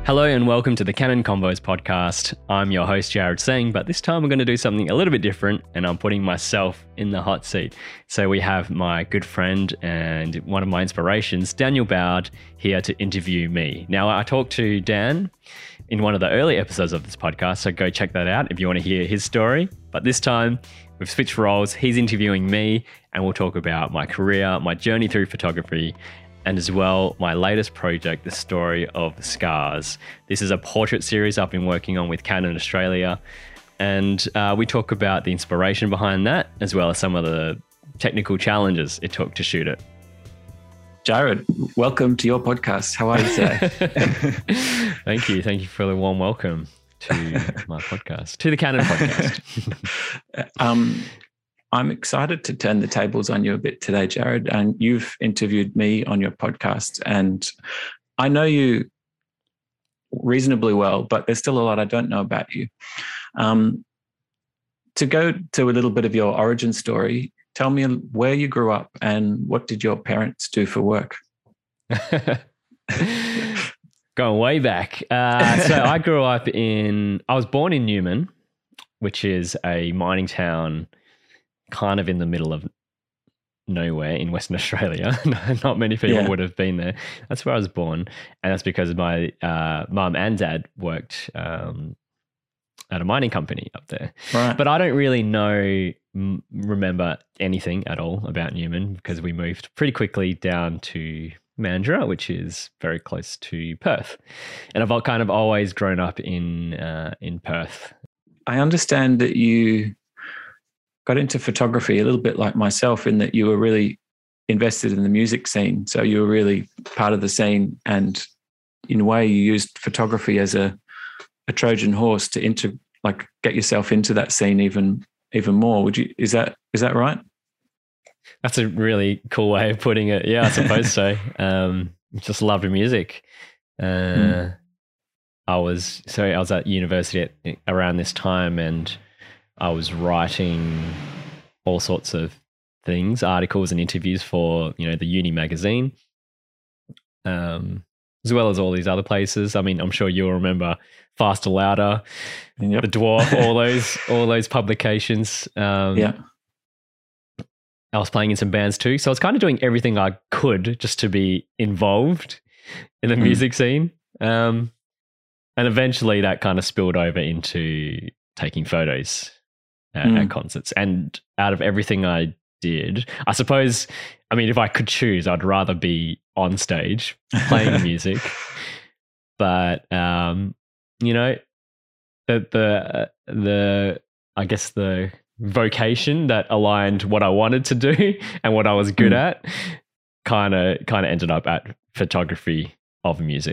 Hello and welcome to the Canon Convos podcast. I'm your host, Jared Singh, but this time we're going to do something a little bit different and I'm putting myself in the hot seat. So we have my good friend and one of my inspirations, Daniel Bowd, here to interview me. Now, I talked to Dan in one of the early episodes of this podcast, so go check that out if you want to hear his story. But this time, we've switched roles. He's interviewing me and we'll talk about my career, my journey through photography, and as well, my latest project, The Story of Scars. This is a portrait series I've been working on with Canon Australia. And we talk about the inspiration behind that, as well as some of the technical challenges it took to shoot it. Jared, welcome to your podcast. How are you today? Thank you. Thank you for the warm welcome to my podcast, to the Canon podcast. I'm excited to turn the tables on you a bit today, Jared. And you've interviewed me on your podcast, and I know you reasonably well, but there's still a lot I don't know about you. To go to a little bit of your origin story, tell me where you grew up and what did your parents do for work? Going way back. So I was born in Newman, which is a mining town kind of in the middle of nowhere in Western Australia. Not many people would have been there. That's where I was born. And that's because my mum and dad worked at a mining company up there. Right. But I don't really remember anything at all about Newman because we moved pretty quickly down to Mandurah, which is very close to Perth. And I've kind of always grown up in Perth. I understand that you got into photography a little bit like myself in that you were really invested in the music scene. So you were really part of the scene, and in a way you used photography as a Trojan horse to get yourself into that scene even more. Is that right? That's a really cool way of putting it. Yeah, I suppose so. Just loved music. I was at university around this time, and I was writing all sorts of things, articles and interviews for, the uni magazine, as well as all these other places. I mean, I'm sure you'll remember Faster Louder, Yep. The Dwarf, all those publications. Yeah. I was playing in some bands too. So I was kind of doing everything I could just to be involved in the music scene. And eventually that kind of spilled over into taking photos at concerts. And out of everything I did, I suppose, if I could choose, I'd rather be on stage playing music. But, the I guess the vocation that aligned what I wanted to do and what I was good at kind of ended up at photography of music.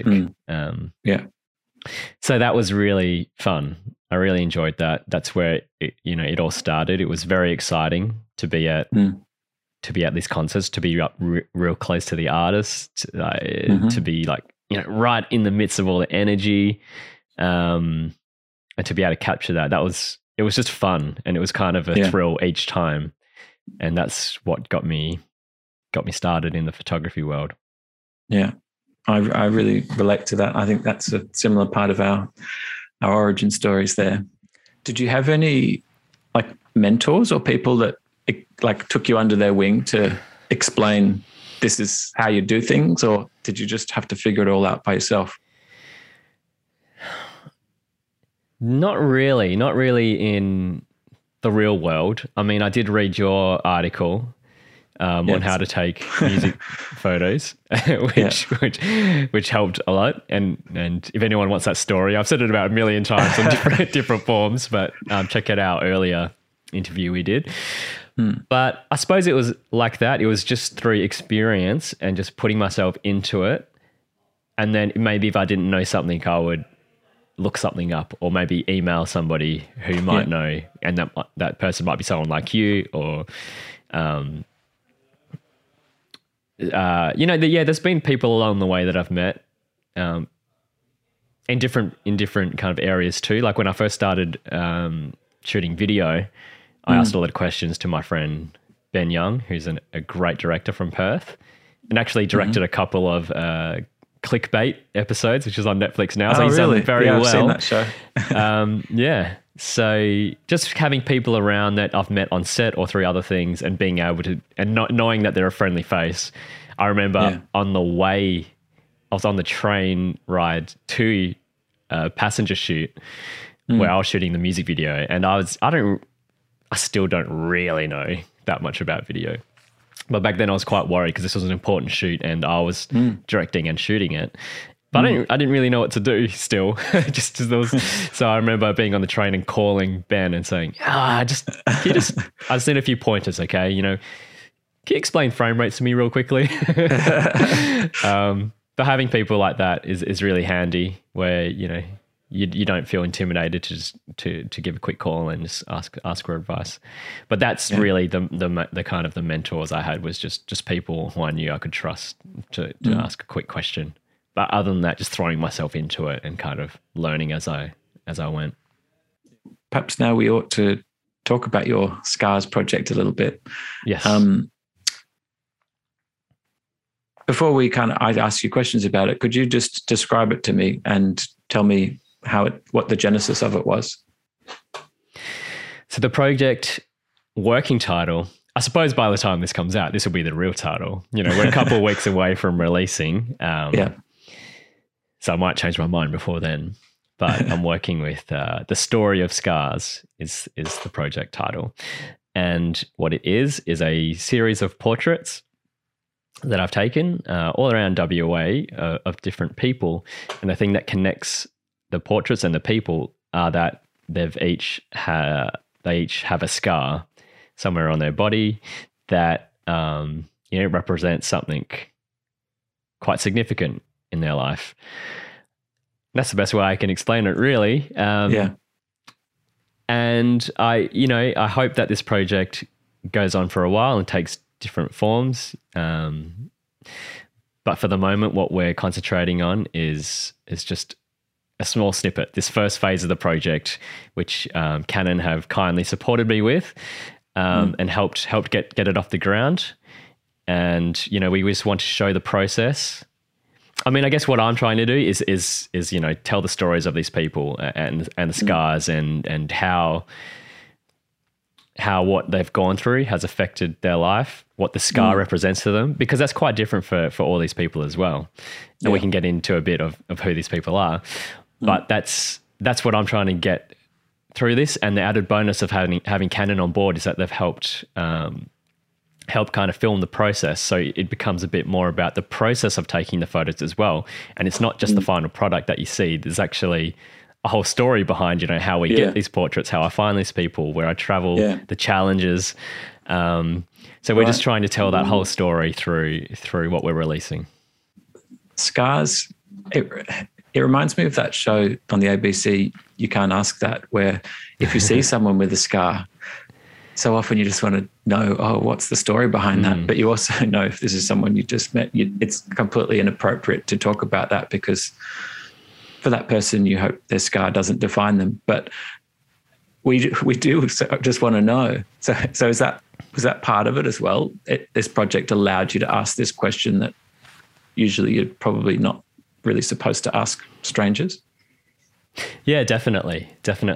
So that was really fun. I really enjoyed that. That's where it all started. It was very exciting to be at these concerts, to be up real close to the artists, to be right in the midst of all the energy, and to be able to capture that. It was just fun, and it was kind of a thrill each time, and that's what got me started in the photography world. Yeah, I really relate to that. I think that's a similar part of our origin stories there. Did you have any mentors or people that took you under their wing to explain this is how you do things, or did you just have to figure it all out by yourself? Not really in the real world. I did read your article on how to take music photos, which helped a lot. And if anyone wants that story, I've said it about a million times in different forms, but check out our earlier interview we did. But I suppose it was like that. It was just through experience and just putting myself into it. And then maybe if I didn't know something, I would look something up, or maybe email somebody who might know, and that person might be someone like you, or there's been people along the way that I've met in different kind of areas too. Like when I first started shooting video, I asked a lot of questions to my friend Ben Young, who's a great director from Perth, and actually directed a couple of Clickbait episodes, which is on Netflix now. Oh, So he's really? done very yeah, well. I've seen that show. Yeah. So just having people around that I've met on set or through other things and being able to, and not knowing that they're a friendly face. I remember on the way, I was on the train ride to a passenger shoot where I was shooting the music video, and I still don't really know that much about video. But back then I was quite worried because this was an important shoot and I was directing and shooting it. But I didn't really know what to do still. So I remember being on the train and calling Ben and saying, I just need a few pointers, okay? You know, can you explain frame rates to me real quickly? But having people like that is really handy where, you know, you don't feel intimidated to give a quick call and just ask for advice. But that's really the kind of the mentors I had was just people who I knew I could trust to ask a quick question. But other than that, just throwing myself into it and kind of learning as I went. Perhaps now we ought to talk about your Scars project a little bit. Yes. Before I'd ask you questions about it, could you just describe it to me and tell me what the genesis of it was? So the project working title, I suppose by the time this comes out, this will be the real title. You know, we're a couple of weeks away from releasing. So I might change my mind before then. But I'm working with The Story of Scars is the project title. And what it is a series of portraits that I've taken all around WA of different people. And the thing that connects the portraits and the people are that they each have a scar somewhere on their body that represents something quite significant in their life. That's the best way I can explain it, really. And I hope that this project goes on for a while and takes different forms. But for the moment, what we're concentrating on is just a small snippet, this first phase of the project, which Canon have kindly supported me with and helped get it off the ground. And, you know, we just want to show the process. I mean, I guess what I'm trying to do is you know, tell the stories of these people and the scars and how what they've gone through has affected their life, what the scar represents to them, because that's quite different for all these people as well. And we can get into a bit of who these people are. But that's what I'm trying to get through this. And the added bonus of having Canon on board is that they've helped kind of film the process. So it becomes a bit more about the process of taking the photos as well. And it's not just the final product that you see. There's actually a whole story behind, you know, how we get these portraits, how I find these people, where I travel, the challenges. So we're just trying to tell that whole story through what we're releasing. Scars, it reminds me of that show on the ABC, You Can't Ask That, where if you see someone with a scar, so often you just want to know, what's the story behind that? But you also know if this is someone you just met, it's completely inappropriate to talk about that because for that person, you hope their scar doesn't define them. But we do just want to know. So was that part of it as well? This project allowed you to ask this question that usually you're probably not really supposed to ask strangers? Yeah, definitely.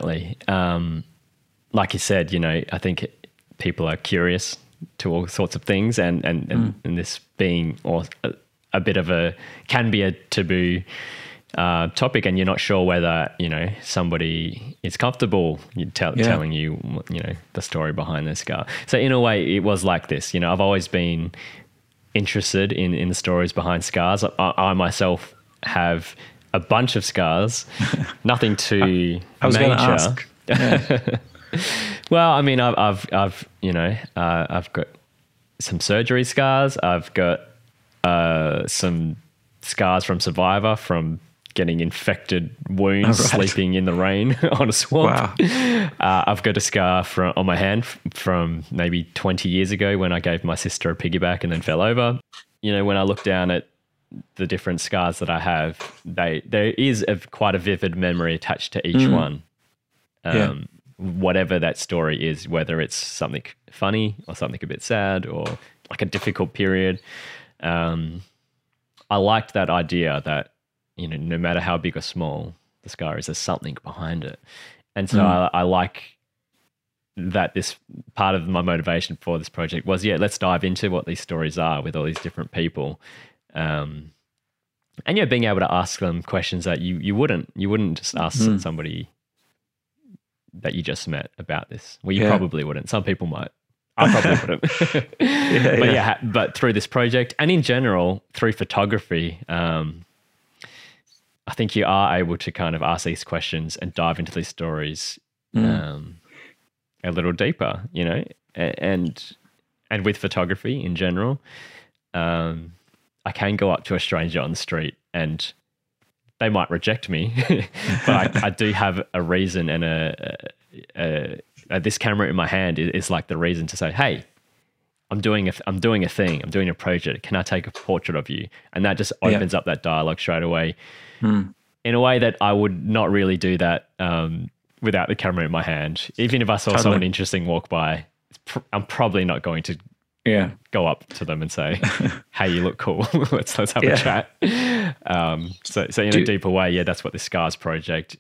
Like you said, you know, I think people are curious to all sorts of things, and this being a bit of can be a taboo topic, and you're not sure whether, you know, somebody is comfortable telling you, you know, the story behind their scar. So in a way, it was like this. You know, I've always been interested in the stories behind scars. I myself have a bunch of scars, nothing too I was major. Going to ask. Yeah. Well, I mean, I've got some surgery scars. I've got some scars from Survivor, from getting infected wounds, sleeping in the rain on a swamp. Wow. I've got a scar on my hand from maybe 20 years ago when I gave my sister a piggyback and then fell over. You know, when I look down at the different scars that I have, there is quite a vivid memory attached to each one. Whatever that story is, whether it's something funny or something a bit sad or like a difficult period. I liked that idea that, you know, no matter how big or small the scar is, there's something behind it. And so I like that. This part of my motivation for this project was, let's dive into what these stories are with all these different people. And being able to ask them questions that you wouldn't just ask somebody that you just met about this. Well, you probably wouldn't. Some people might. I probably wouldn't. But through this project and in general through photography, I think you are able to kind of ask these questions and dive into these stories a little deeper, you know, and with photography in general, I can go up to a stranger on the street and they might reject me, but I do have a reason, and this camera in my hand is like the reason to say, hey, I'm doing a thing. I'm doing a project. Can I take a portrait of you? And that just opens up that dialogue straight away in a way that I would not really do that without the camera in my hand. Even if I saw someone interesting walk by, I'm probably not going to go up to them and say, hey, you look cool. let's have a chat. So in a deeper way, that's what the Scars project,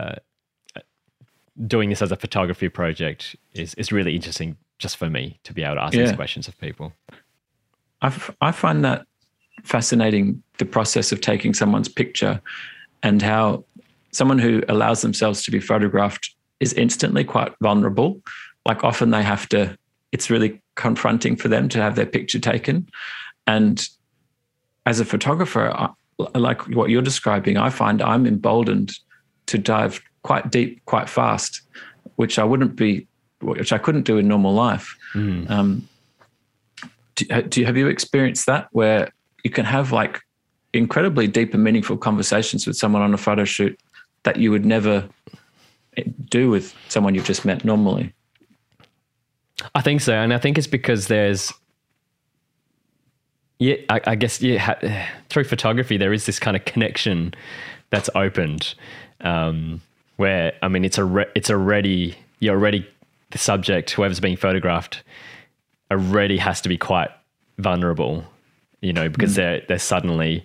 doing this as a photography project is really interesting just for me to be able to ask these questions of people. I find that fascinating, the process of taking someone's picture and how someone who allows themselves to be photographed is instantly quite vulnerable. Like often they have to, it's really confronting for them to have their picture taken. And as a photographer, like what you're describing, I find I'm emboldened to dive quite deep, quite fast, which I couldn't do in normal life. Have you experienced that where you can have like incredibly deep and meaningful conversations with someone on a photo shoot that you would never do with someone you've just met normally? I think so. And I think it's because there's, I guess through photography, there is this kind of connection that's opened where, I mean, you're already the subject, whoever's being photographed already has to be quite vulnerable, you know, because they're suddenly,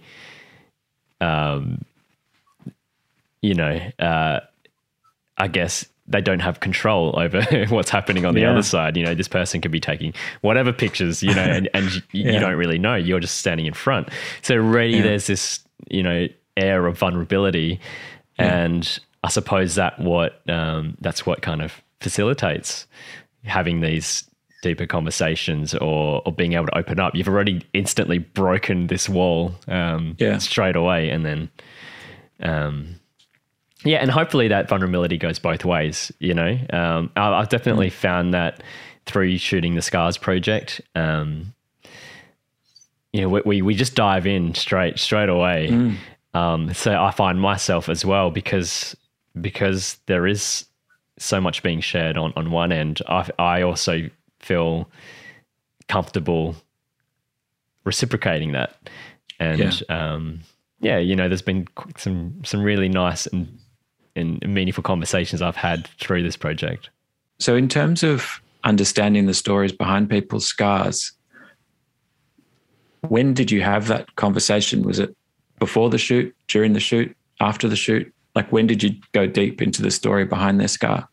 I guess they don't have control over what's happening on the other side. You know, this person could be taking whatever pictures, you know, and you don't really know. You're just standing in front. So already there's this, you know, air of vulnerability. And I suppose that's what kind of facilitates having these deeper conversations or being able to open up. You've already instantly broken this wall straight away. And then, and hopefully that vulnerability goes both ways, you know. I've definitely found that through shooting the Scars project. You know, we just dive in straight away. So I find myself as well, because there is so much being shared on one end, I also feel comfortable reciprocating that. And you know, there's been some really nice and meaningful conversations I've had through this project. So in terms of understanding the stories behind people's scars, when did you have that conversation? Was it before the shoot, during the shoot, after the shoot? Like, when did you go deep into the story behind their scar?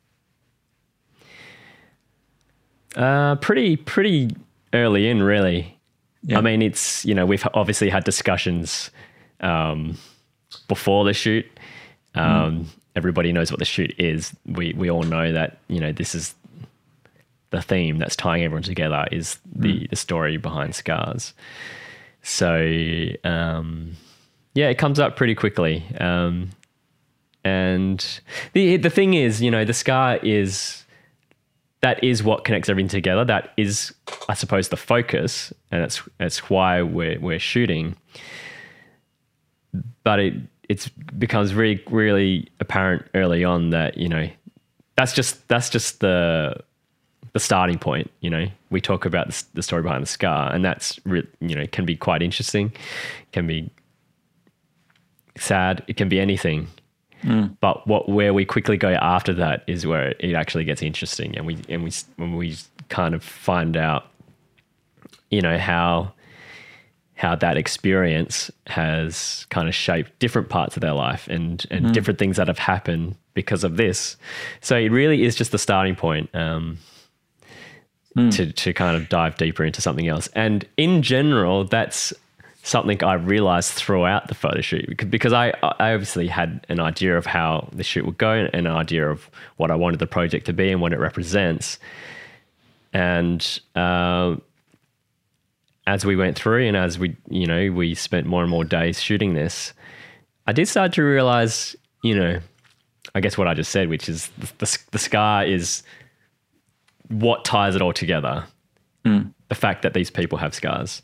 Pretty early in, really. Yeah. I mean, it's, you know, we've obviously had discussions before the shoot. Everybody knows what the shoot is. We all know that, you know, this is the theme that's tying everyone together, is the story behind Scars. So, it comes up pretty quickly. And the thing is, you know, the scar that is what connects everything together. That is, I suppose, the focus, and it's why we're shooting. But it becomes really, really apparent early on that, you know, that's just the starting point. You know, we talk about the story behind the scar, and that's you know, can be quite interesting, can be sad, it can be anything. But where we quickly go after that is where it actually gets interesting, and when we kind of find out, you know, how how that experience has kind of shaped different parts of their life and different things that have happened because of this. So it really is just the starting point to kind of dive deeper into something else. And in general, that's something I realized throughout the photo shoot, because I obviously had an idea of how the shoot would go and an idea of what I wanted the project to be and what it represents. And as we went through and as we spent more and more days shooting this, I did start to realize, I guess what I just said, which is the scar is what ties it all together. The fact that these people have scars.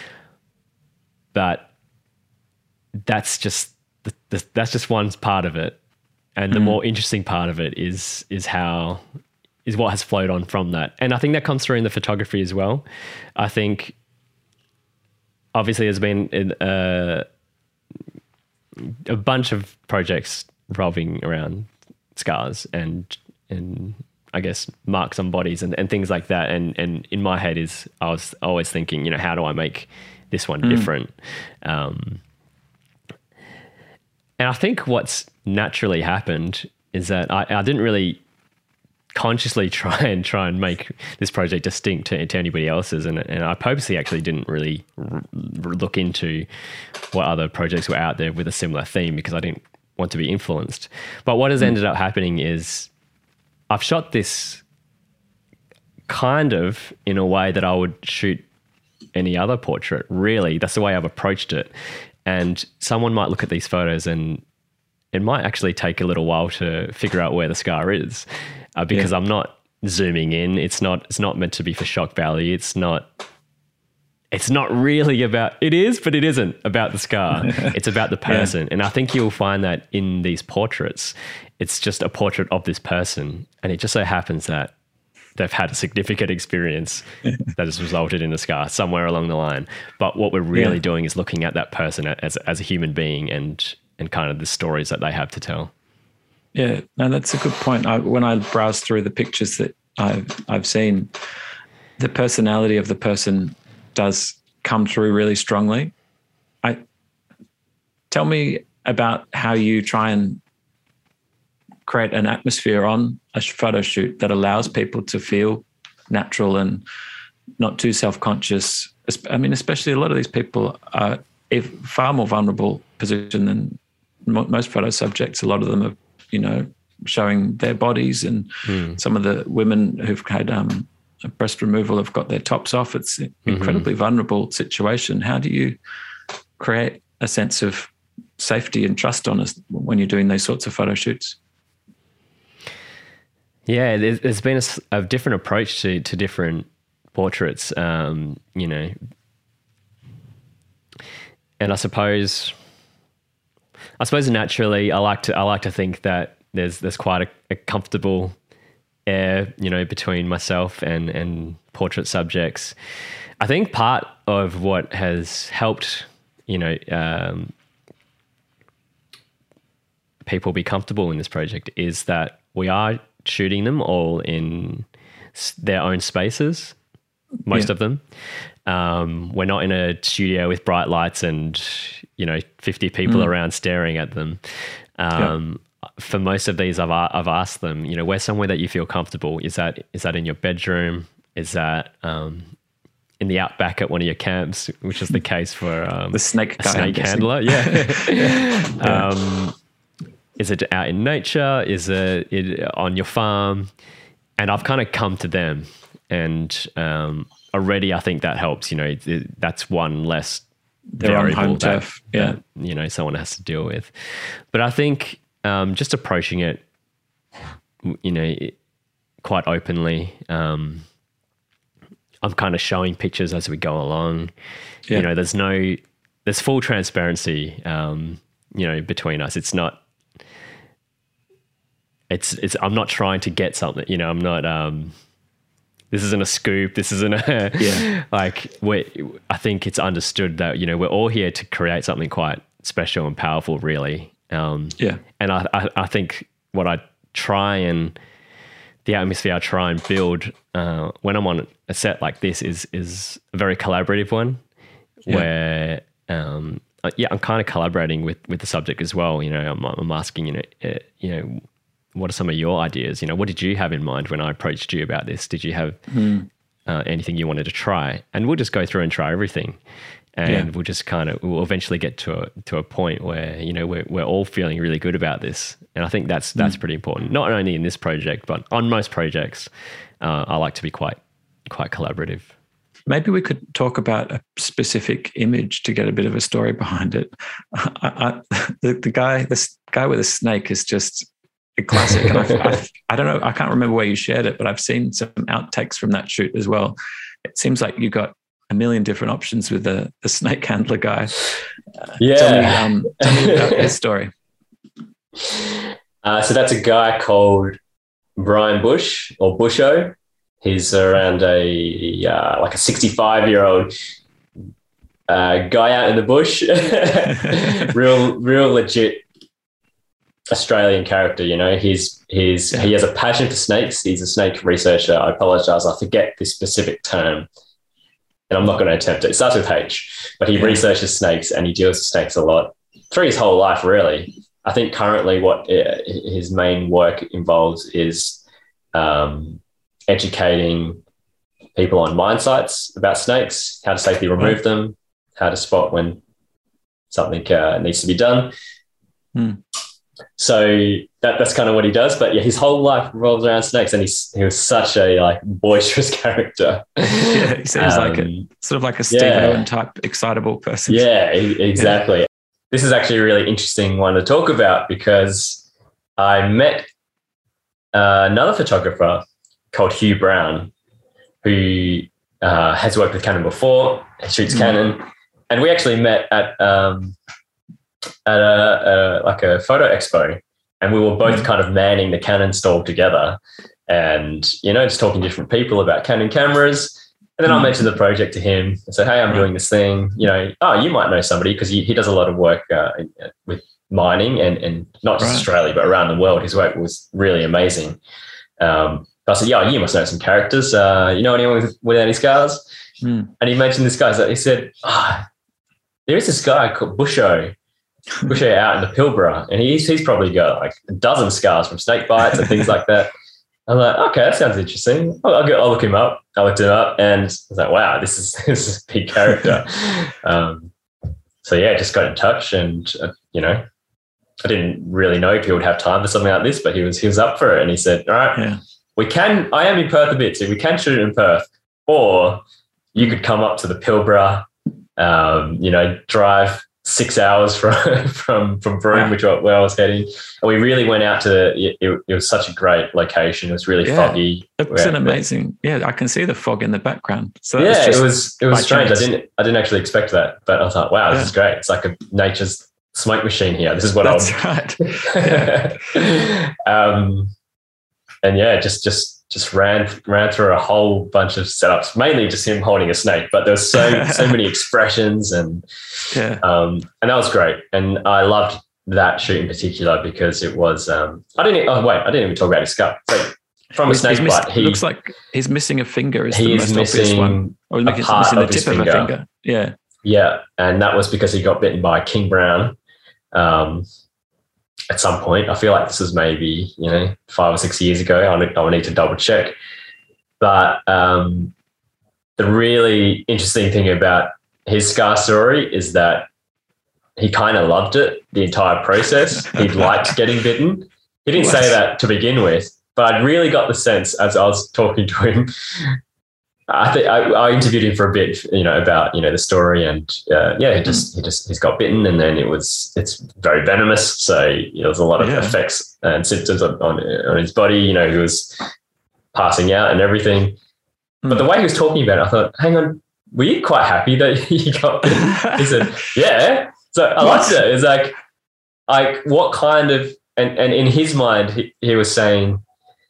But that's just one part of it. And the more interesting part of it is what has flowed on from that. And I think that comes through in the photography as well. I think obviously there's been a bunch of projects revolving around scars and I guess marks on bodies and things like that. And in my head I was always thinking, how do I make this one different? And I think what's naturally happened is that I didn't really consciously try and make this project distinct to anybody else's, and I purposely actually didn't really look into what other projects were out there with a similar theme because I didn't want to be influenced. But what has ended up happening is I've shot this kind of in a way that I would shoot any other portrait. Really, that's the way I've approached it. And someone might look at these photos and it might actually take a little while to figure out where the scar is, because I'm not zooming in. It's not meant to be for shock value. It's not really about, it is, but it isn't about the scar. It's about the person. And I think you'll find that in these portraits, it's just a portrait of this person. And it just so happens that they've had a significant experience that has resulted in a scar somewhere along the line. But what we're really doing is looking at that person as a human being and kind of the stories that they have to tell. Yeah, no, that's a good point. When I browse through the pictures that I've seen, the personality of the person does come through really strongly. Tell me about how you try and create an atmosphere on a photo shoot that allows people to feel natural and not too self-conscious. I mean, especially a lot of these people are in far more vulnerable position than most photo subjects. A lot of them are, showing their bodies, and some of the women who've had breast removal have got their tops off. It's an incredibly vulnerable situation. How do you create a sense of safety and trust on us when you're doing those sorts of photo shoots? Yeah, there's been a different approach to different portraits, and I suppose naturally I like to think that there's quite a comfortable air, between myself and portrait subjects. I think part of what has helped, people be comfortable in this project is that we are shooting them all in their own spaces, most of them. We're not in a studio with bright lights and 50 people around staring at them. For most of these, I've asked them, where's somewhere that you feel comfortable? Is that in your bedroom? Is that in the outback at one of your camps, which is the case for the snake handler? Yeah. Is it out in nature? Is it on your farm? And I've kind of come to them, and already I think that helps. That's one less variable that someone has to deal with. But I think just approaching it, quite openly. I'm kind of showing pictures as we go along. Yeah. There's full transparency. Between us. It's not. I'm not trying to get something. I'm not. This isn't a scoop. This isn't a I think it's understood that we're all here to create something quite special and powerful, really. And I think what I try and the atmosphere I try and build when I'm on a set like this is a very collaborative one. where I'm kind of collaborating with the subject as well. You know, I'm asking, what are some of your ideas? You know, what did you have in mind when I approached you about this? Did you have anything you wanted to try? And we'll just go through and try everything. And we'll eventually get to a point where, you know, we're all feeling really good about this. And I think that's pretty important, not only in this project, but on most projects. I like to be quite collaborative. Maybe we could talk about a specific image to get a bit of a story behind it. The guy with a snake is just a classic. And I don't know, I can't remember where you shared it, but I've seen some outtakes from that shoot as well. It seems like you got a million different options with the snake handler guy. Tell me about his story. So that's a guy called Brian Bush, or Busho. He's around a 65-year-old guy out in the bush. real legit Australian character. You know, he has a passion for snakes. He's a snake researcher. I apologize, I forget the specific term, and I'm not going to attempt it. It starts with H, but he researches snakes and he deals with snakes a lot through his whole life, really. I think currently what his main work involves is educating people on mine sites about snakes, how to safely remove them, how to spot when something needs to be done. So that's kind of what he does. But yeah, his whole life revolves around snakes, and he was such a boisterous character. Yeah, he seems like a Steve Irwin type excitable person. Yeah, exactly. This is actually a really interesting one to talk about, because I met another photographer called Hugh Brown, who has worked with Canon before. He shoots Canon, and we actually met at a photo expo, and we were both kind of manning the Canon stall together, and just talking to different people about Canon cameras. And then I mentioned the project to him and said, "Hey, I'm doing this thing. You might know somebody," because he does a lot of work with mining and not just Australia but around the world. His work was really amazing. I said, "Yeah, you must know some characters. You know anyone with any scars?" And he mentioned this guy. So he said, "There is this guy called Busho out in the Pilbara, and he's probably got like a dozen scars from snake bites and things like that." I'm like, "Okay, that sounds interesting. I'll look him up." I looked him up, and I was like, "Wow, this is a big character." So yeah, just got in touch, and I didn't really know if he would have time for something like this, but he was up for it, and he said, "All right, I am in Perth a bit, so we can shoot it in Perth, or you could come up to the Pilbara, drive 6 hours from Broome, which where I was heading." And we really went out to it was such a great location. It was really foggy. It's an amazing. Yeah, I can see the fog in the background. So it was strange. I didn't actually expect that, but I thought, wow, this is great. It's like a nature's smoke machine here. This is what right. And yeah, just ran through a whole bunch of setups, mainly just him holding a snake, but there was so many expressions, and that was great. And I loved that shoot in particular because it was I didn't even talk about his scar. So from a snake bite, he looks like he's missing a finger. Is the most obvious one, or he's missing the tip of a finger. Yeah, and that was because he got bitten by a king brown at some point. I feel like this was maybe 5 or 6 years ago. I would need to double check. But the really interesting thing about his scar story is that he kind of loved it the entire process. He liked getting bitten. He didn't say that to begin with, but I really got the sense as I was talking to him. I think I interviewed him for a bit, about the story, and he's got bitten, and then it's very venomous. So there was a lot of effects and symptoms on his body. He was passing out and everything. But the way he was talking about it, I thought, hang on, were you quite happy that he got bitten? He said, yeah. So I liked it. It's like what kind of, and in his mind, he was saying,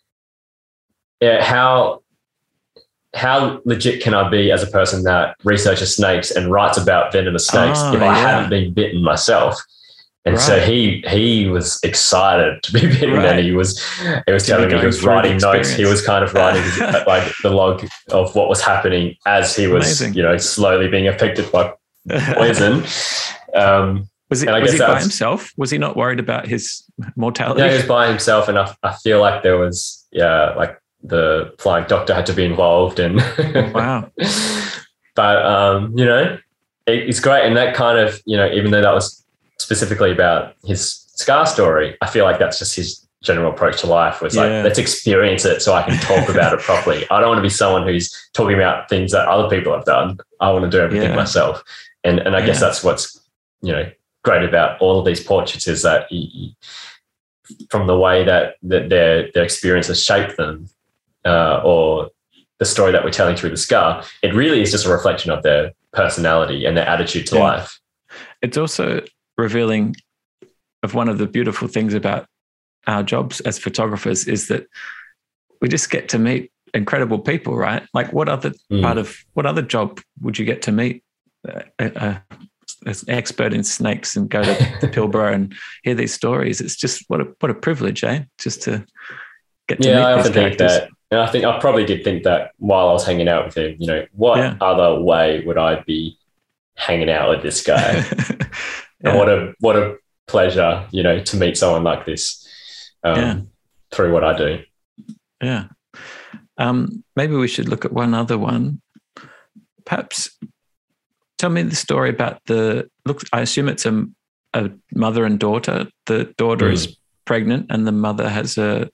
how legit can I be as a person that researches snakes and writes about venomous snakes if I haven't been bitten myself? And so he was excited to be bitten, and he was telling me he was writing notes. He was kind of writing the log of what was happening as he was, slowly being affected by poison. Was and I he guess by himself? Was he not worried about his mortality? Yeah, he was by himself, and I feel like there was, like the flying doctor had to be involved, and Wow. But it's great, and that kind of, even though that was specifically about his scar story, I feel like that's just his general approach to life. Was like, let's experience it so I can talk about it properly. I don't want to be someone who's talking about things that other people have done. I want to do everything myself, and I guess that's what's great about all of these portraits, is that from the way that their experiences shape them, or the story that we're telling through the scar, it really is just a reflection of their personality and their attitude to life. It's also revealing of one of the beautiful things about our jobs as photographers, is that we just get to meet incredible people, right? Like what other job would you get to meet an expert in snakes and go to Pilbara and hear these stories? It's just what a privilege, eh? Just to get to meet I these often think characters. that. And I think I probably did think that while I was hanging out with him, what other way would I be hanging out with this guy? And what a pleasure, to meet someone like this through what I do. Yeah. Maybe we should look at one other one. Perhaps tell me the story about I assume it's a mother and daughter. The daughter is pregnant and the mother has a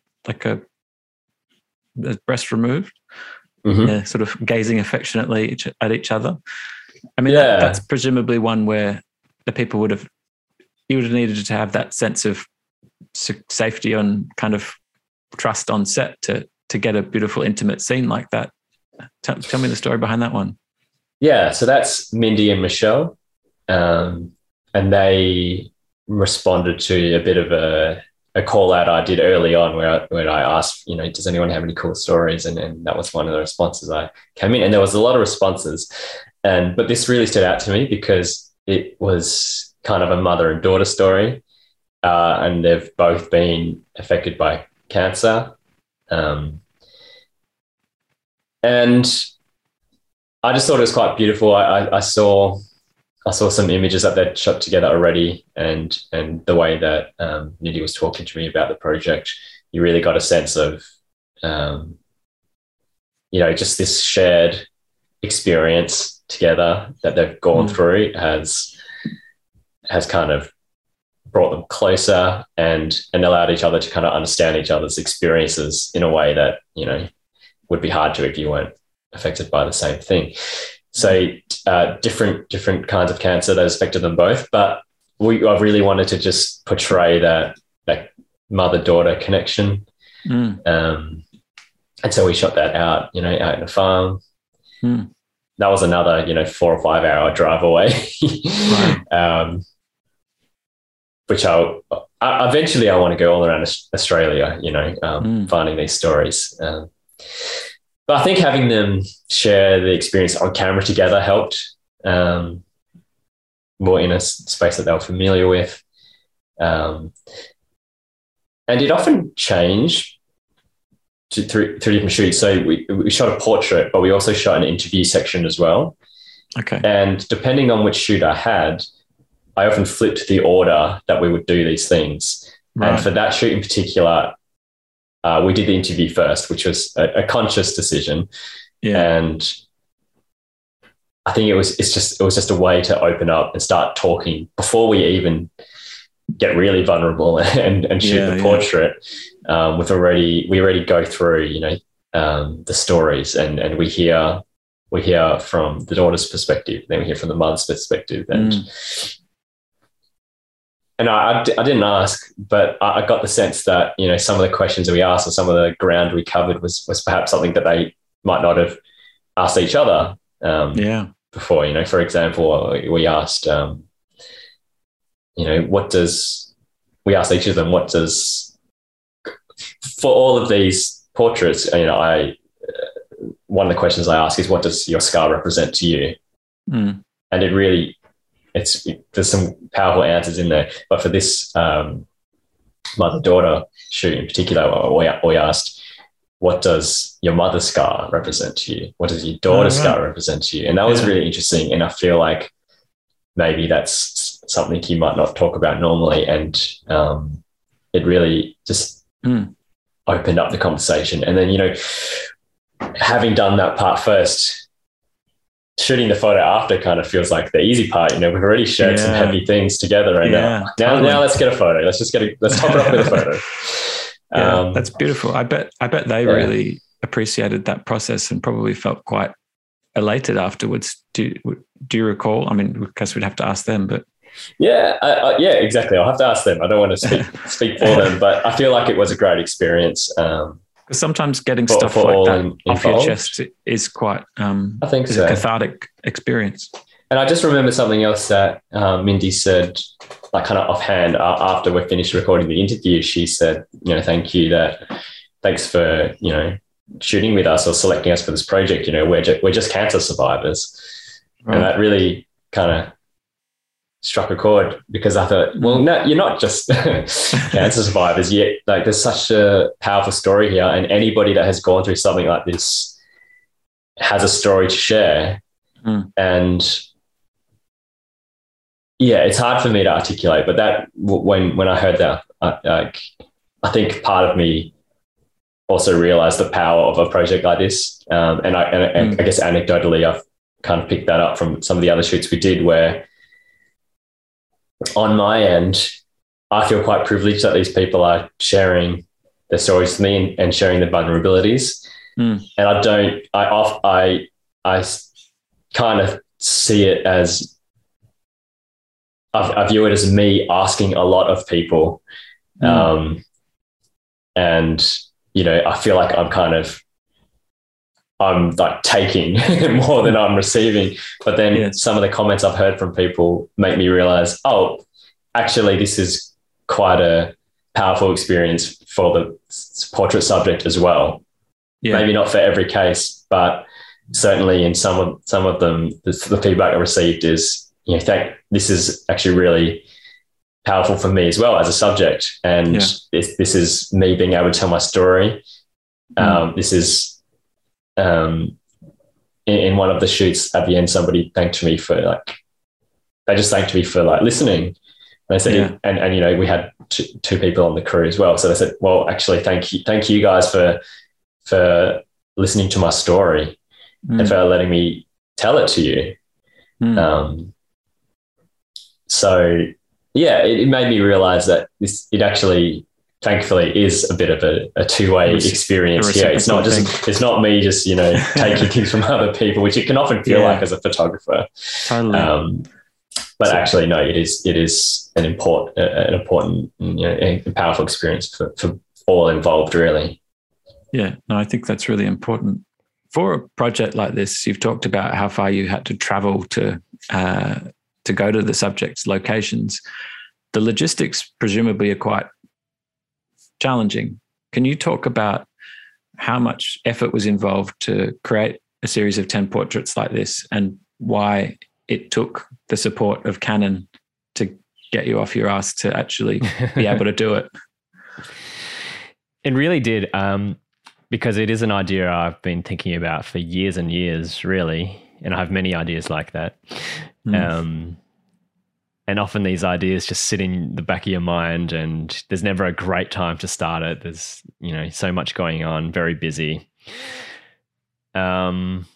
breast removed, sort of gazing affectionately at each other. I mean, that's presumably one where the people you would have needed to have that sense of safety and kind of trust on set to get a beautiful, intimate scene like that. Tell me the story behind that one. Yeah, so that's Mindy and Michelle, and they responded to a bit of a call out I did early on where I asked, does anyone have any cool stories? And that was one of the responses I came in. And there was a lot of responses. But this really stood out to me because it was kind of a mother and daughter story. And they've both been affected by cancer. And I just thought it was quite beautiful. I saw some images that they'd shot together already, and the way that Mindy was talking to me about the project, you really got a sense of, just this shared experience together that they've gone through has kind of brought them closer and allowed each other to kind of understand each other's experiences in a way that, would be hard to if you weren't affected by the same thing. So different kinds of cancer that has affected them both, but I really wanted to just portray that mother-daughter connection. And so we shot that out in a farm. That was another, 4 or 5 hour drive away, which I eventually want to go all around Australia, finding these stories. But I think having them share the experience on camera together helped, more in a space that they were familiar with. And it often changed through different shoots. So we shot a portrait, but we also shot an interview section as well. Okay. And depending on which shoot I had, I often flipped the order that we would do these things. Right. And for that shoot in particular, we did the interview first, which was a conscious decision. Yeah. And I think it was just a way to open up and start talking before we even get really vulnerable and shoot the portrait. We already go through, the stories and we hear from the daughter's perspective, then we hear from the mother's perspective. And I didn't ask, but I got the sense that, some of the questions that we asked or some of the ground we covered was perhaps something that they might not have asked each other before. For example, we asked, we asked each of them, for all of these portraits, one of the questions I ask is, what does your scar represent to you? And it really, there's some powerful answers in there. But for this mother-daughter shoot in particular, we asked, what does your mother's scar represent to you? What does your daughter's scar represent to you? And that was really interesting. And I feel like maybe that's something you might not talk about normally. And it really just opened up the conversation. And then, you know, having done that part first, shooting the photo after kind of feels like the easy part. You know, we've already shared some heavy things together, and now let's get a photo. Let's top it up with a photo. That's beautiful. I bet they really appreciated that process and probably felt quite elated afterwards. Do you recall? I mean, I guess we'd have to ask them, but yeah, exactly. I'll have to ask them. I don't want to speak for them, but I feel like it was a great experience. Because sometimes getting stuff like that off your chest is quite, I think, a cathartic experience. And I just remember something else that Mindy said, like kind of offhand after we finished recording the interview. She said, you know, thanks for, you know, shooting with us or selecting us for this project. You know, we're just cancer survivors, right. And that really kind of struck a chord, because I thought, well, no, you're not just cancer survivors yet. Like, there's such a powerful story here, and anybody that has gone through something like this has a story to share. And yeah, it's hard for me to articulate, but that when I heard that, I think part of me also realized the power of a project like this. And I guess anecdotally, I've kind of picked that up from some of the other shoots we did, where on my end, I feel quite privileged that these people are sharing their stories with me and sharing their vulnerabilities. And I kind of see it as, I view it as me asking a lot of people. And, you know, I feel like I'm like taking more than I'm receiving. But then some of the comments I've heard from people make me realize, oh, actually, this is quite a powerful experience for the portrait subject as well. Yeah. Maybe not for every case, but certainly in some of them, the feedback I received is, you know, this is actually really powerful for me as well as a subject. And this is me being able to tell my story. This is, in one of the shoots at the end, somebody thanked me for listening. And they said, and you know, we had two people on the crew as well. So they said, well, actually, thank you guys for listening to my story and for letting me tell it to you. So yeah, it made me realize that it actually, thankfully, is a bit of a two-way experience here. It's not me just, you know, taking things from other people, which it can often feel like as a photographer. Totally. But actually, no, it is an important, you know, and powerful experience for all involved, really. Yeah, no, I think that's really important. For a project like this, you've talked about how far you had to travel to go to the subject's locations. The logistics presumably are quite challenging. Can you talk about how much effort was involved to create a series of 10 portraits like this, and why it took the support of Canon to get you off your ass to actually be able to do it? It really did, because it is an idea I've been thinking about for years and years, really, and I have many ideas like that. And often these ideas just sit in the back of your mind, and there's never a great time to start it. There's, you know, so much going on, very busy. But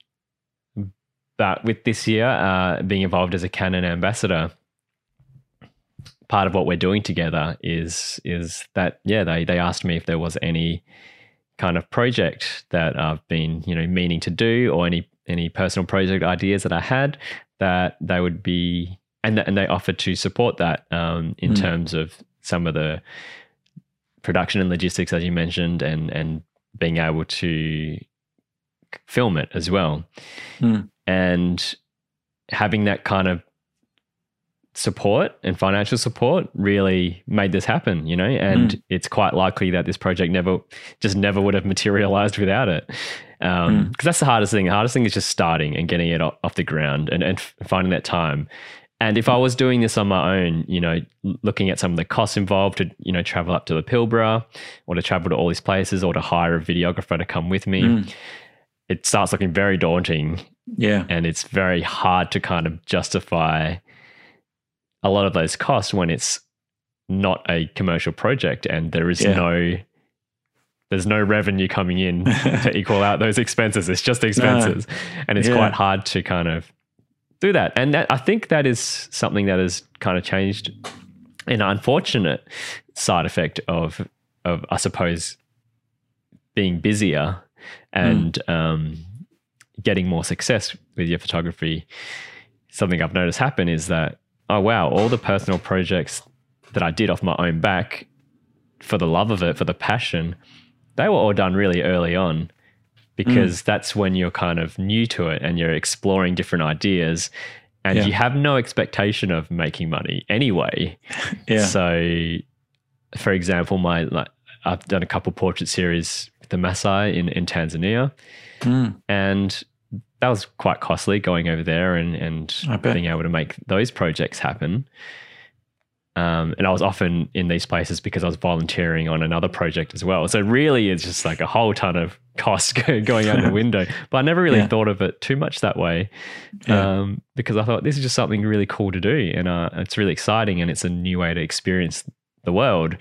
with this year, being involved as a Canon ambassador, part of what we're doing together is that, they asked me if there was any kind of project that I've been, you know, meaning to do, or any personal project ideas that I had, that they would be, and they offered to support that in terms of some of the production and logistics, as you mentioned, and being able to film it as well. And having that kind of support and financial support really made this happen, you know, and it's quite likely that this project never would have materialized without it. Because that's the hardest thing. The hardest thing is just starting and getting it off the ground and finding that time. And if I was doing this on my own, you know, looking at some of the costs involved to, you know, travel up to the Pilbara, or to travel to all these places, or to hire a videographer to come with me, it starts looking very daunting. Yeah. And it's very hard to kind of justify a lot of those costs when it's not a commercial project and there is there's no revenue coming in to equal out those expenses. It's just expenses. And it's quite hard to kind of do that. And I think that is something that has kind of changed. An unfortunate side effect of I suppose, being busier and getting more success with your photography. Something I've noticed happen is that, oh wow, all the personal projects that I did off my own back for the love of it, for the passion, they were all done really early on, because that's when you're kind of new to it and you're exploring different ideas and you have no expectation of making money anyway. So for example, I've done a couple portrait series with the Maasai in Tanzania, and that was quite costly going over there and being able to make those projects happen. And I was often in these places because I was volunteering on another project as well. So really it's just like a whole ton of costs going out the window. But I never really thought of it too much that way, because I thought this is just something really cool to do. And it's really exciting and it's a new way to experience the world.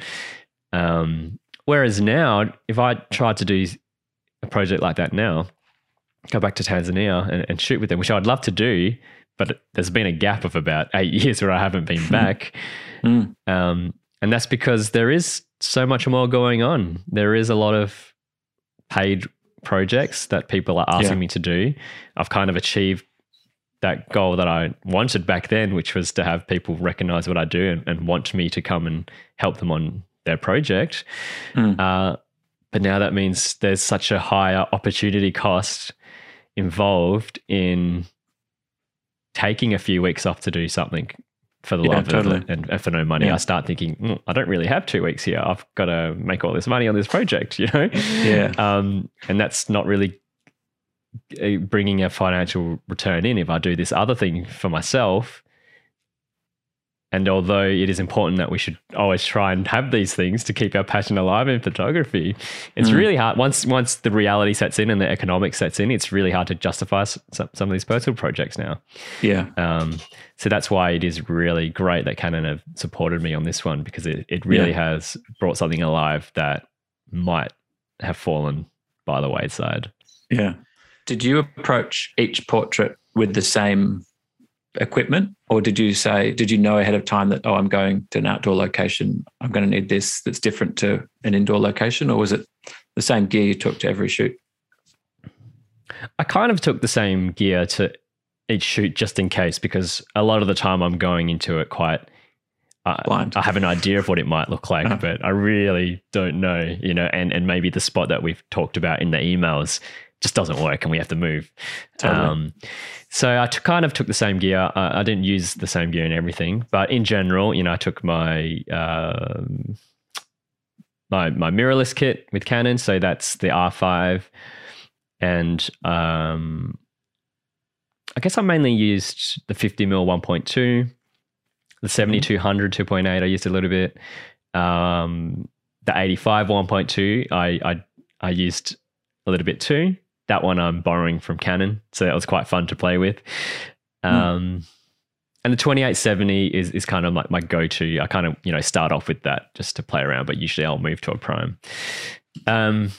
Whereas now, if I tried to do a project like that now, go back to Tanzania and shoot with them, which I'd love to do, but there's been a gap of about 8 years where I haven't been back. And that's because there is so much more going on. There is a lot of paid projects that people are asking me to do. I've kind of achieved that goal that I wanted back then, which was to have people recognize what I do and want me to come and help them on their project. But now that means there's such a higher opportunity cost involved in taking a few weeks off to do something for the love of it and for no money. I start thinking, I don't really have 2 weeks here. I've got to make all this money on this project, you know? And that's not really bringing a financial return in if I do this other thing for myself. And although it is important that we should always try and have these things to keep our passion alive in photography, it's really hard. Once the reality sets in and the economics sets in, it's really hard to justify some of these personal projects now. So that's why it is really great that Canon have supported me on this one, because it really has brought something alive that might have fallen by the wayside. Did you approach each portrait with the same equipment, or did you know ahead of time that, I'm going to an outdoor location, I'm going to need this that's different to an indoor location, or was it the same gear you took to every shoot? I kind of took the same gear to each shoot just in case, because a lot of the time I'm going into it quite blind. I have an idea of what it might look like, but I really don't know, you know, and maybe the spot that we've talked about in the emails just doesn't work and we have to move. So I kind of took the same gear. I didn't use the same gear and everything, but in general, you know, I took my my mirrorless kit with Canon. So that's the R5. And I guess I mainly used the 50mm 1.2, the 7200 2.8 I used a little bit. The 85 1.2 I used a little bit too. That one I'm borrowing from Canon, so that was quite fun to play with. And the 2870 is kind of like my go-to. I kind of, you know, start off with that just to play around, but usually I'll move to a prime. And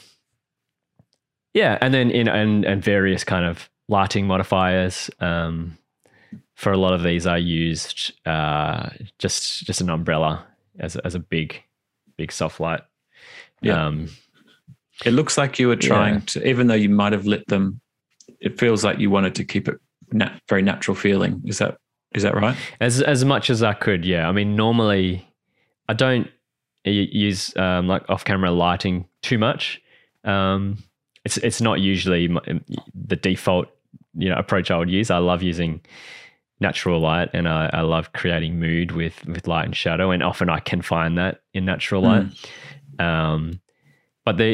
then and various kind of lighting modifiers. For a lot of these, I used just an umbrella as a big soft light. It looks like you were trying to, even though you might have lit them, it feels like you wanted to keep it very natural feeling. Is that right? As much as I could, yeah. I mean, normally I don't use like off-camera lighting too much. It's not usually the default, you know, approach I would use. I love using natural light, and I love creating mood with light and shadow, and often I can find that in natural light. But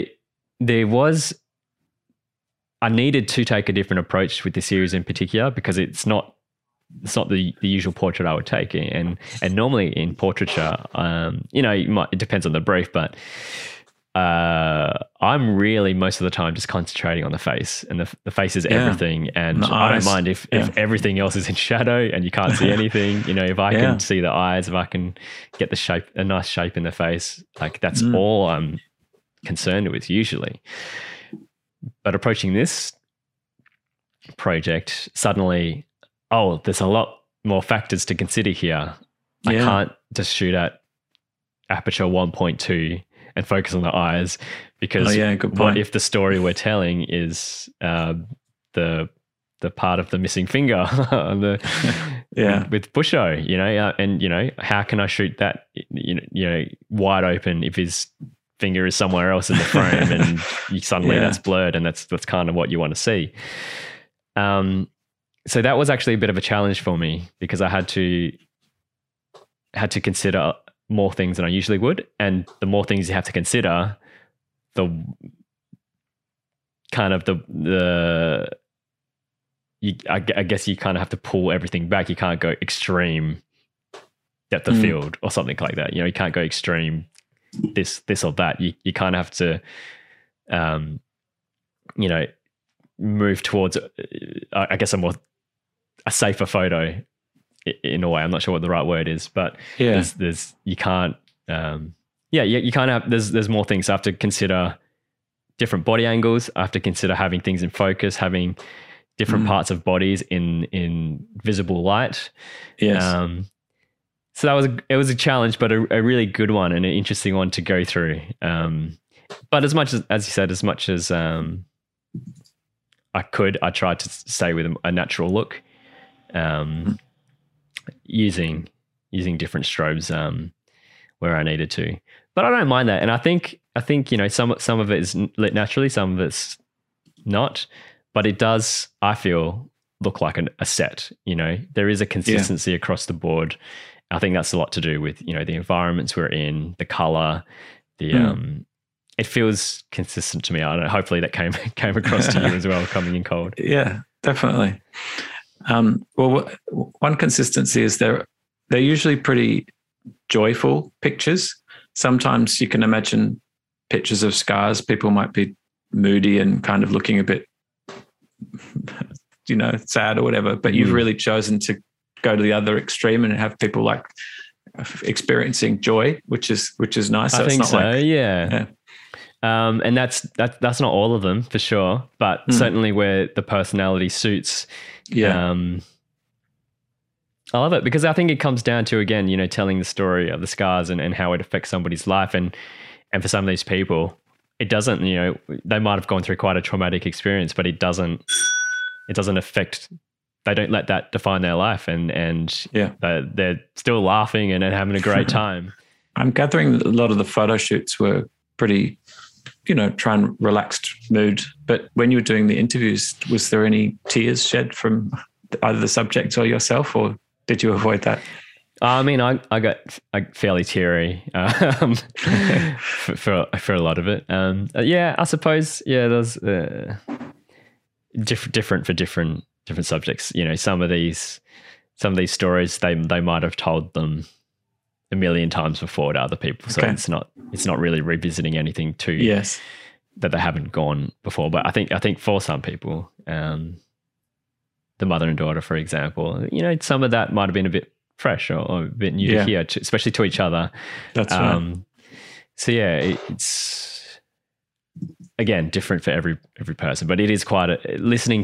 I needed to take a different approach with the series in particular, because it's not the usual portrait I would take. And normally in portraiture, you know, it depends on the brief, but I'm really most of the time just concentrating on the face, and the face is everything. And I don't mind if everything else is in shadow and you can't see anything. You know, if I can see the eyes, if I can get the shape, a nice shape in the face, like that's all I'm concerned with usually. But approaching this project, suddenly, there's a lot more factors to consider here. I can't just shoot at aperture 1.2 and focus on the eyes, because what if the story we're telling is the part of the missing finger on the with Busho, you know, and you know, how can I shoot that, you know, wide open if his finger is somewhere else in the frame and suddenly that's blurred, and that's kind of what you want to see. So that was actually a bit of a challenge for me, because I had to consider more things than I usually would, and the more things you have to consider, I guess you kind of have to pull everything back. You can't go extreme depth of field or something like that. You know, you can't go extreme this or that. You kind of have to, you know, move towards, I guess, a safer photo in a way. I'm not sure what the right word is, but there's you can't, you kind of have, there's more things. I have to consider different body angles. I have to consider having things in focus, having different parts of bodies in visible light. Yes. So it was a challenge, but a really good one and an interesting one to go through. But as much as you said, as much as I tried to stay with a natural look, using different strobes where I needed to. But I don't mind that, and I think you know, some of it is lit naturally, some of it's not, but it does, I feel, look like a set. You know, there is a consistency across the board. I think that's a lot to do with, you know, the environments we're in, the color, it feels consistent to me. I don't know, hopefully that came across to you as well, coming in cold. Yeah, definitely. Well, one consistency is they're usually pretty joyful pictures. Sometimes you can imagine pictures of scars. People might be moody and kind of looking a bit, you know, sad or whatever, but you've really chosen to go to the other extreme and have people like experiencing joy, which is nice. So I think so. Yeah. And that's not all of them for sure, but certainly where the personality suits. I love it, because I think it comes down to, again, you know, telling the story of the scars and how it affects somebody's life. And for some of these people, it doesn't, you know, they might have gone through quite a traumatic experience, but it doesn't affect, they don't let that define their life. And they're still laughing and having a great time. I'm gathering that a lot of the photo shoots were pretty, you know, try and relaxed mood. But when you were doing the interviews, was there any tears shed from either the subjects or yourself, or did you avoid that? I mean, I got fairly teary for a lot of it. I suppose. Yeah, there's different for different subjects. You know, some of these stories they might have told them a million times before to other people, so it's not really revisiting anything that they haven't gone before. But I think for some people, the mother and daughter, for example, you know, some of that might have been a bit fresh or a bit new to hear, especially to each other. That's right. So it's again different for every person, but it is quite listening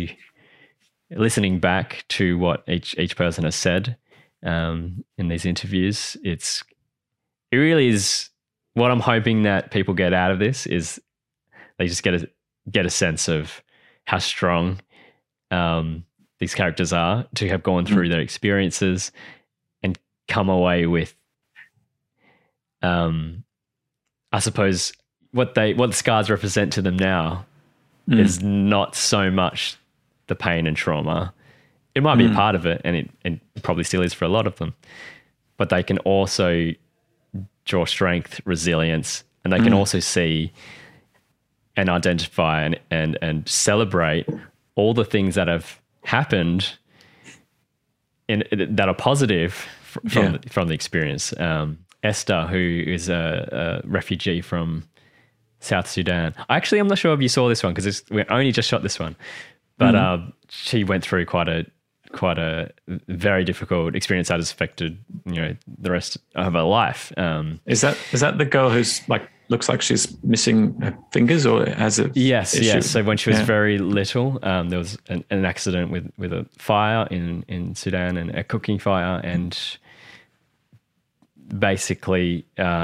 back to what each person has said in these interviews. It really is what I'm hoping that people get out of this is they just get a sense of how strong these characters are to have gone through their experiences and come away with, I suppose, what the scars represent to them now is not so much the pain and trauma. It might be a part of it, and it probably still is for a lot of them, but they can also draw strength, resilience, and they can also see and identify and celebrate all the things that have happened that are positive from the experience. Esther, who is a refugee from South Sudan. Actually, I'm not sure if you saw this one because we only just shot this one, but she went through quite a very difficult experience that has affected the rest of her life. Is that the girl who's like looks like she's missing her fingers or has a yes. So when she was Yeah. very little, there was an accident with a fire in Sudan, and a cooking fire, and basically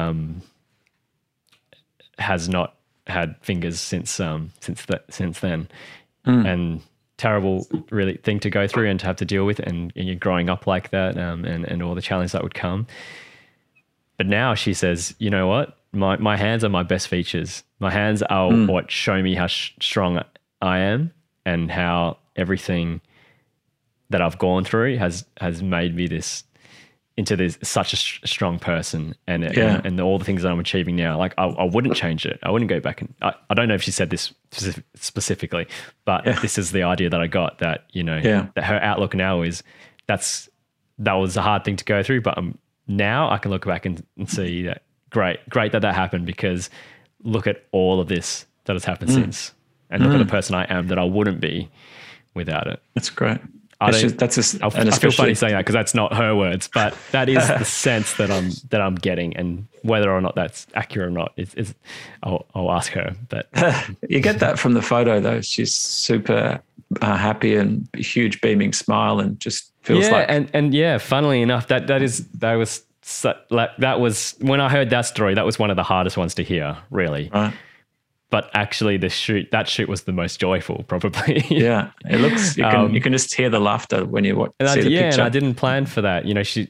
has not had fingers since then, and terrible really thing to go through and to have to deal with, and you're growing up like that, and all the challenge that would come. But now she says, you know what, my hands are my best features. My hands are what show me how strong I am, and how everything that I've gone through has made me into such a strong person, and all the things that I'm achieving now. Like I wouldn't change it. I wouldn't go back, and I don't know if she said this specifically, but this is the idea that I got, that that her outlook now is that was a hard thing to go through, but now I can look back and see that great that happened, because look at all of this that has happened since, and look at the person I am that I wouldn't be without it. That's great. I feel funny saying that because that's not her words, but that is the sense that I'm getting, and whether or not that's accurate or not is I'll ask her. But you get that from the photo though. She's super happy and a huge beaming smile, and just feels like funnily enough, that was when I heard that story. That was one of the hardest ones to hear, really. Right. But actually, that shoot was the most joyful, probably. Yeah, it looks. You can just hear the laughter when you see the picture. And I didn't plan for that.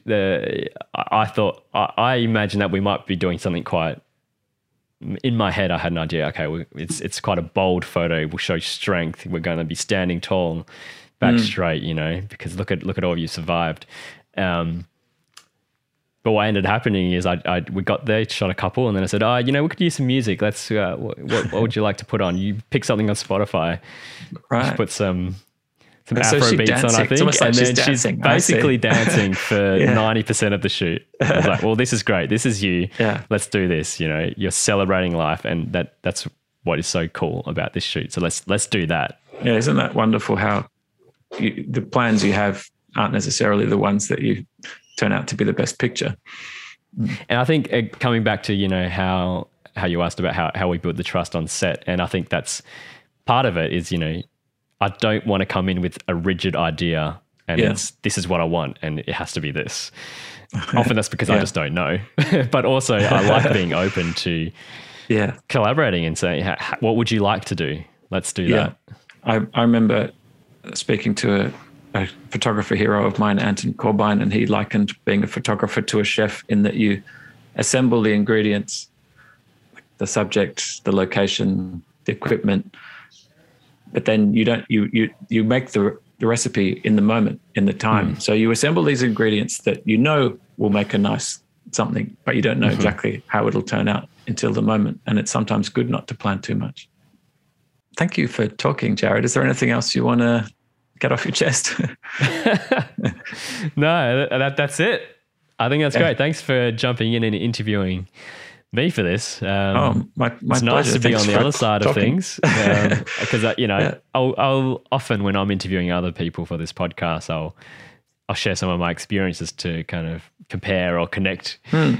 I imagined that we might be doing something quite. In my head, I had an idea. Okay, it's quite a bold photo. We'll show strength. We're going to be standing tall, back straight. Because look at all you survived. But what ended happening is we got there, shot a couple, and then I said, we could use some music. Let's, what would you like to put on? You pick something on Spotify, right? Put some Afro beats on, I think. Like and then she's basically dancing for 90% of the shoot. I was like, well, this is great. This is you. Yeah. Let's do this. You're celebrating life. And that's what is so cool about this shoot. So let's do that. Yeah. Isn't that wonderful how the plans you have aren't necessarily the ones that you turn out to be the best picture. And I think coming back to, how you asked about how we build the trust on set. And I think that's part of it is, I don't want to come in with a rigid idea and this is what I want and it has to be this. Often that's because I just don't know. But also I like being open to collaborating and saying, what would you like to do? Let's do that. I remember speaking to a photographer hero of mine, Anton Corbijn, and he likened being a photographer to a chef in that you assemble the ingredients, the subject, the location, the equipment, but then you make the recipe in the moment, in the time. So you assemble these ingredients that will make a nice something, but you don't know exactly how it'll turn out until the moment. And it's sometimes good not to plan too much. Thank you for talking, Jared. Is there anything else you want to get off your chest? No, that's it. I think that's great. Thanks for jumping in and interviewing me for this. My it's nice pleasure. to be Thanks on the for other side talking. of things because I'll often, when I'm interviewing other people for this podcast, I'll share some of my experiences to kind of compare or connect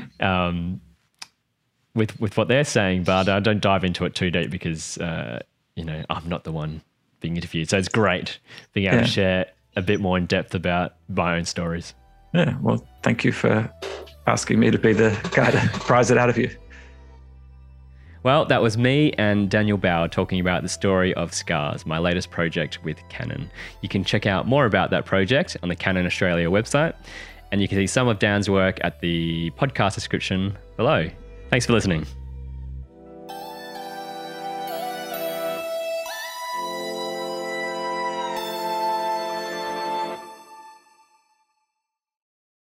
with what they're saying, but I don't dive into it too deep because I'm not the one being interviewed. So it's great being able to share a bit more in depth about my own stories. Yeah, well, thank you for asking me to be the guy to prize it out of you. Well, that was me and Daniel Bauer talking about the story of Scars, my latest project with Canon. You can check out more about that project on the Canon Australia website, and you can see some of Dan's work at the podcast description below. Thanks for listening.